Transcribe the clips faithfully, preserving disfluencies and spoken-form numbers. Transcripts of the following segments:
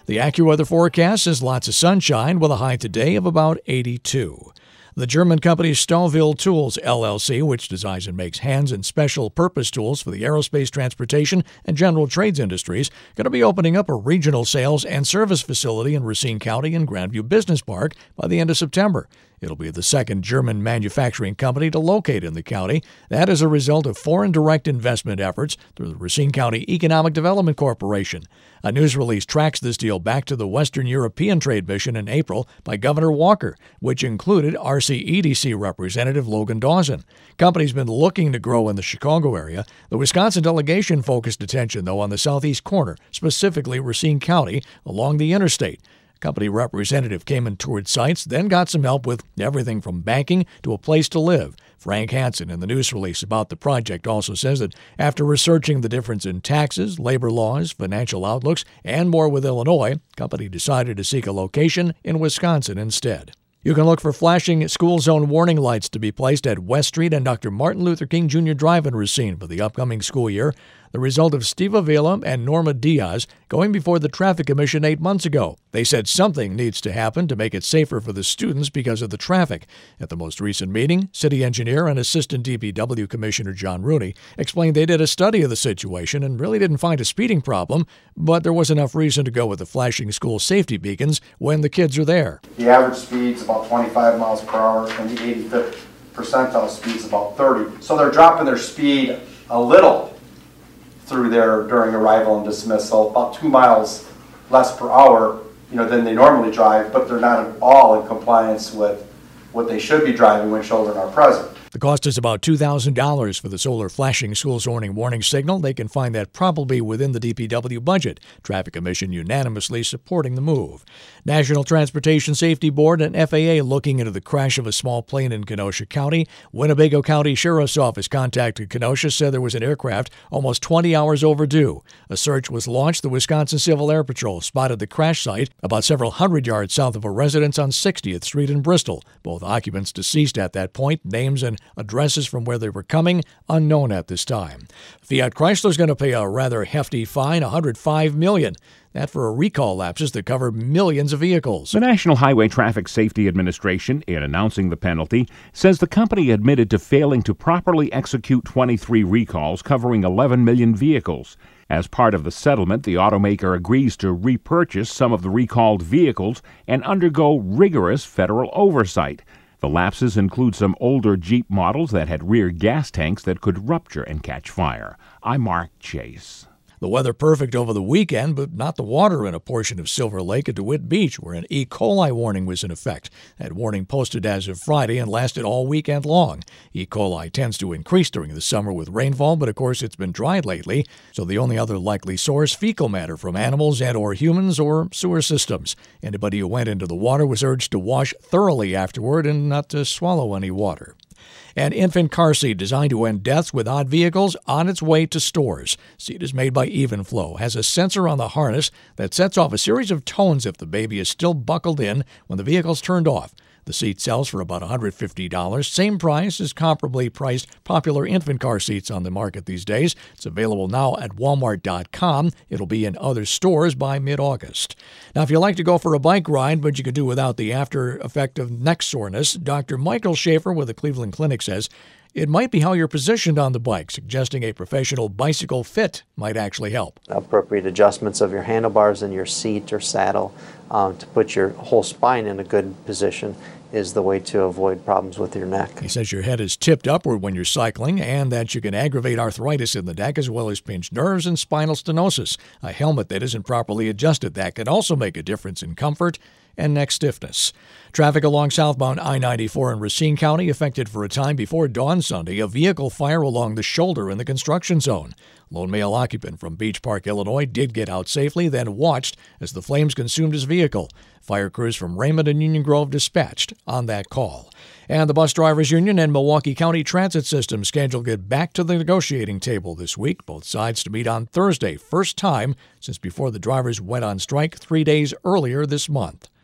The AccuWeather forecast says lots of sunshine with a high today of about eighty-two. The German company Stahlville Tools, L L C, which designs and makes hands and special purpose tools for the aerospace, transportation, and general trades industries, going to be opening up a regional sales and service facility in Racine County and Grandview Business Park by the end of September. It'll be the second German manufacturing company to locate in the county. That is a result of foreign direct investment efforts through the Racine County Economic Development Corporation. A news release tracks this deal back to the Western European Trade Mission in April by Governor Walker, which included R C E D C Representative Logan Dawson. Company's been looking to grow in the Chicago area. The Wisconsin delegation focused attention, though, on the southeast corner, specifically Racine County, along the interstate. Company representative came and toured sites, then got some help with everything from banking to a place to live. Frank Hansen, in the news release about the project, also says that after researching the difference in taxes, labor laws, financial outlooks, and more with Illinois, company decided to seek a location in Wisconsin instead. You can look for flashing school zone warning lights to be placed at West Street and Doctor Martin Luther King Junior Drive in Racine for the upcoming school year, the result of Steve Avila and Norma Diaz going before the Traffic Commission eight months ago. They said something needs to happen to make it safer for the students because of the traffic. At the most recent meeting, city engineer and assistant D P W Commissioner John Rooney explained they did a study of the situation and really didn't find a speeding problem, but there was enough reason to go with the flashing school safety beacons when the kids are there. The average speed's about twenty-five miles per hour, and the eighty-fifth percentile speed's about thirty. So they're dropping their speed a little through there during arrival and dismissal, about two miles less per hour, you know, than they normally drive, but they're not at all in compliance with what they should be driving when children are present. The cost is about two thousand dollars for the solar flashing school zoning warning signal. They can find that probably within the D P W budget. Traffic Commission unanimously supporting the move. National Transportation Safety Board and F A A looking into the crash of a small plane in Kenosha County. Winnebago County Sheriff's Office contacted Kenosha, said there was an aircraft almost twenty hours overdue. A search was launched. The Wisconsin Civil Air Patrol spotted the crash site about several hundred yards south of a residence on sixtieth Street in Bristol. Both occupants deceased at that point. Names and addresses from where they were coming unknown at this time. Fiat Chrysler is going to pay a rather hefty fine, one hundred five million dollars. That for a recall lapses that cover millions of vehicles. The National Highway Traffic Safety Administration, in announcing the penalty, says the company admitted to failing to properly execute twenty-three recalls covering eleven million vehicles. As part of the settlement, the automaker agrees to repurchase some of the recalled vehicles and undergo rigorous federal oversight. The lapses include some older Jeep models that had rear gas tanks that could rupture and catch fire. I'm Mark Chase. The weather perfect over the weekend, but not the water in a portion of Silver Lake at DeWitt Beach, where an E. coli warning was in effect. That warning posted as of Friday and lasted all weekend long. E. coli tends to increase during the summer with rainfall, but of course it's been dry lately, so the only other likely source, fecal matter from animals and or humans or sewer systems. Anybody who went into the water was urged to wash thoroughly afterward and not to swallow any water. An infant car seat designed to end deaths with odd vehicles on its way to stores. Seat is made by Evenflow, has a sensor on the harness that sets off a series of tones if the baby is still buckled in when the vehicle's turned off. The seat sells for about one hundred fifty dollars, same price as comparably priced popular infant car seats on the market these days. It's available now at walmart dot com. It'll be in other stores by mid-August. Now, if you like to go for a bike ride, but you could do without the after effect of neck soreness, Doctor Michael Schaefer with the Cleveland Clinic says it might be how you're positioned on the bike, suggesting a professional bicycle fit might actually help. Appropriate adjustments of your handlebars and your seat or saddle um, to put your whole spine in a good position is the way to avoid problems with your neck. He says your head is tipped upward when you're cycling and that you can aggravate arthritis in the neck as well as pinched nerves and spinal stenosis. A helmet that isn't properly adjusted that can also make a difference in comfort and neck stiffness. Traffic along southbound I ninety-four in Racine County affected for a time before dawn Sunday. A vehicle fire along the shoulder in the construction zone. Lone male occupant from Beach Park, Illinois, did get out safely, then watched as the flames consumed his vehicle. Fire crews from Raymond and Union Grove dispatched on that call. And the Bus Drivers Union and Milwaukee County Transit System scheduled to get back to the negotiating table this week. Both sides to meet on Thursday, first time since before the drivers went on strike three days earlier this month. The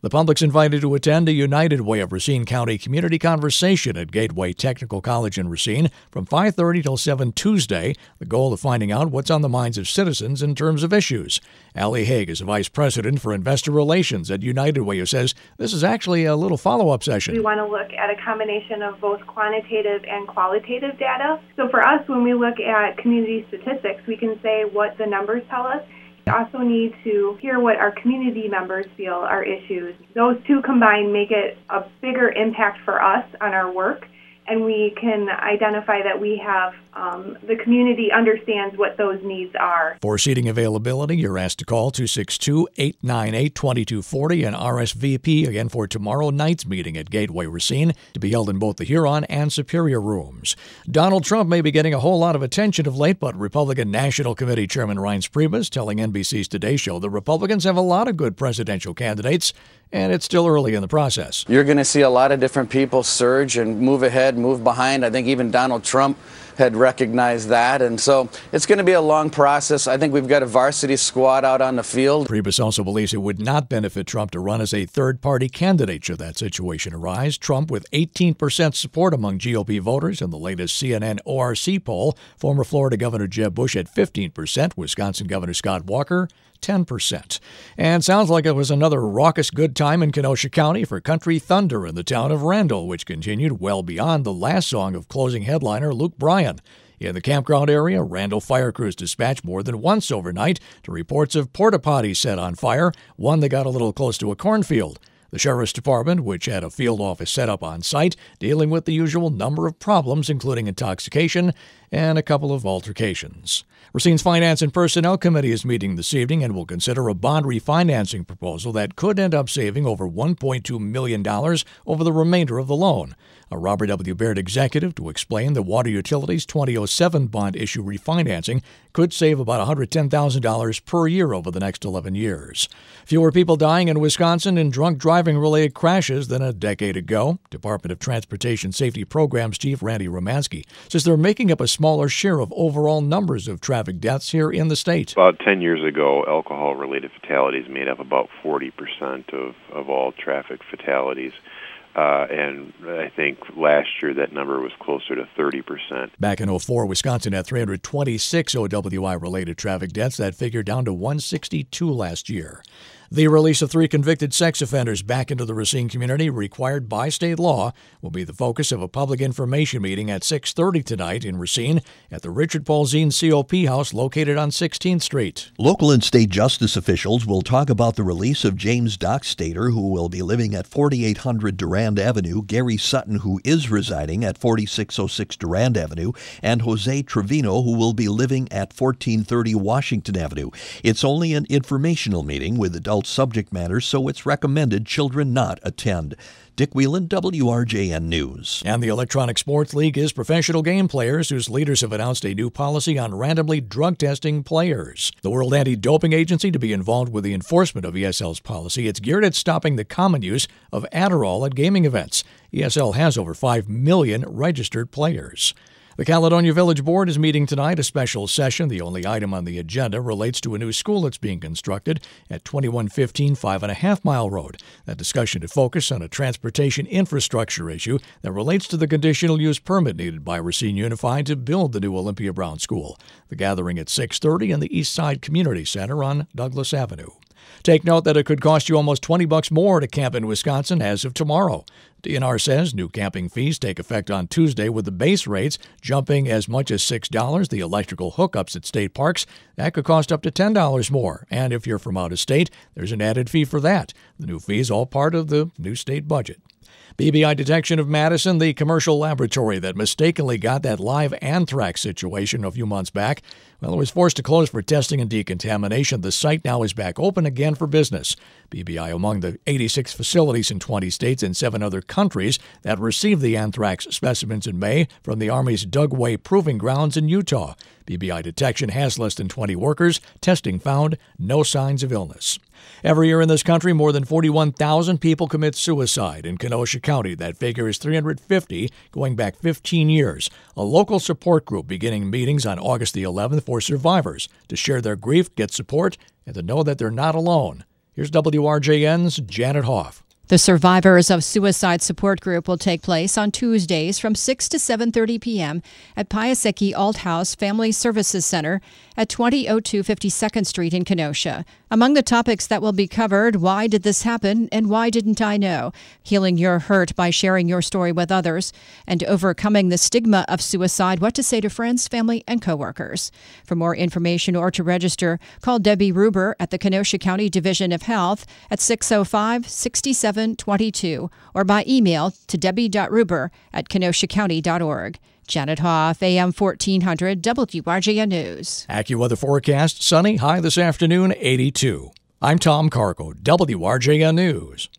The public's invited to attend a United Way of Racine County community conversation at Gateway Technical College in Racine from five thirty till seven Tuesday, the goal of finding out what's on the minds of citizens in terms of issues. Allie Haig is a vice president for investor relations at United Way, who says this is actually a little follow-up session. We want to look at a combination of both quantitative and qualitative data. So for us, when we look at community statistics, we can say what the numbers tell us. We also need to hear what our community members feel are issues. Those two combined make it a bigger impact for us on our work, and we can identify that we have, um, the community understands what those needs are. For seating availability, you're asked to call two six two, eight nine eight, two two four zero and R S V P again for tomorrow night's meeting at Gateway Racine to be held in both the Huron and Superior rooms. Donald Trump may be getting a whole lot of attention of late, but Republican National Committee Chairman Reince Priebus telling N B C's Today Show the Republicans have a lot of good presidential candidates, and it's still early in the process. You're going to see a lot of different people surge and move ahead, move behind. I think even Donald Trump had recognized that. And so it's going to be a long process. I think we've got a varsity squad out on the field. Priebus also believes it would not benefit Trump to run as a third-party candidate should that situation arise. Trump with eighteen percent support among G O P voters in the latest C N N O R C poll. Former Florida Governor Jeb Bush at fifteen percent. Wisconsin Governor Scott Walker, ten percent. And sounds like it was another raucous good time in Kenosha County for Country Thunder in the town of Randall, which continued well beyond the last song of closing headliner Luke Bryan. In the campground area, Randall fire crews dispatched more than once overnight to reports of porta potties set on fire, one that got a little close to a cornfield. The Sheriff's Department, which had a field office set up on site, dealing with the usual number of problems, including intoxication and a couple of altercations. Racine's Finance and Personnel Committee is meeting this evening and will consider a bond refinancing proposal that could end up saving over one point two million dollars over the remainder of the loan. A Robert W. Baird executive to explain the Water Utilities twenty oh seven bond issue refinancing could save about one hundred ten thousand dollars per year over the next eleven years. Fewer people dying in Wisconsin in drunk driving-related crashes than a decade ago. Department of Transportation Safety Programs Chief Randy Romansky says they're making up a smaller share of overall numbers of traffic deaths here in the state. About ten years ago, alcohol-related fatalities made up about forty percent of, of all traffic fatalities. Uh, and I think last year that number was closer to thirty percent. Back in oh four, Wisconsin had three hundred twenty-six O W I-related traffic deaths. That figure down to one hundred sixty-two last year. The release of three convicted sex offenders back into the Racine community, required by state law, will be the focus of a public information meeting at six thirty tonight in Racine at the Richard Paul Zine C O P House located on sixteenth Street. Local and state justice officials will talk about the release of James Dockstader, who will be living at forty-eight hundred Durand Avenue, Gary Sutton, who is residing at forty-six oh six Durand Avenue, and Jose Trevino, who will be living at fourteen thirty Washington Avenue. It's only an informational meeting with adult subject matters, so it's recommended children not attend. Dick Whelan, W R J N News. And the Electronic Sports League is professional game players whose leaders have announced a new policy on randomly drug testing players. The World Anti-Doping Agency to be involved with the enforcement of E S L's policy. It's geared at stopping the common use of Adderall at gaming events. E S L has over five million registered players. The Caledonia Village Board is meeting tonight, a special session. The only item on the agenda relates to a new school that's being constructed at twenty-one fifteen Five and a Half Mile Road. That discussion to focus on a transportation infrastructure issue that relates to the conditional use permit needed by Racine Unified to build the new Olympia Brown School. The gathering at six thirty in the East Side Community Center on Douglas Avenue. Take note that it could cost you almost twenty bucks more to camp in Wisconsin as of tomorrow. D N R says new camping fees take effect on Tuesday, with the base rates jumping as much as six dollars. The electrical hookups at state parks, that could cost up to ten dollars more. And if you're from out of state, there's an added fee for that. The new fee is all part of the new state budget. B B I Detection of Madison, the commercial laboratory that mistakenly got that live anthrax situation a few months back, well, it was forced to close for testing and decontamination. The site now is back open again for business. B B I among the eighty-six facilities in twenty states and seven other countries that received the anthrax specimens in May from the Army's Dugway Proving Grounds in Utah. B B I detection has less than twenty workers. Testing found no signs of illness. Every year in this country, more than forty-one thousand people commit suicide. In Kenosha County, that figure is three hundred fifty, going back fifteen years. A local support group beginning meetings on August the eleventh for survivors to share their grief, get support, and to know that they're not alone. Here's W R J N's Janet Hoff. The Survivors of Suicide Support Group will take place on Tuesdays from six to seven thirty p.m. at Piasecki Althouse Family Services Center at twenty oh two fifty-second Street in Kenosha. Among the topics that will be covered, why did this happen and why didn't I know? Healing your hurt by sharing your story with others, and overcoming the stigma of suicide, what to say to friends, family, and coworkers. For more information or to register, call Debbie Ruber at the Kenosha County Division of Health at six oh five, six seven two two or by email to debbie dot ruber at kenosha county dot org. Janet Hoff, A M fourteen hundred, W R J N News. AccuWeather forecast, sunny, high this afternoon, eighty-two. I'm Tom Cargo, W R J N News.